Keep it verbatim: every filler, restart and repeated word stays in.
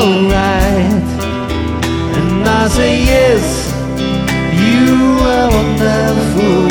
alright. And I say yes, you are a wonderful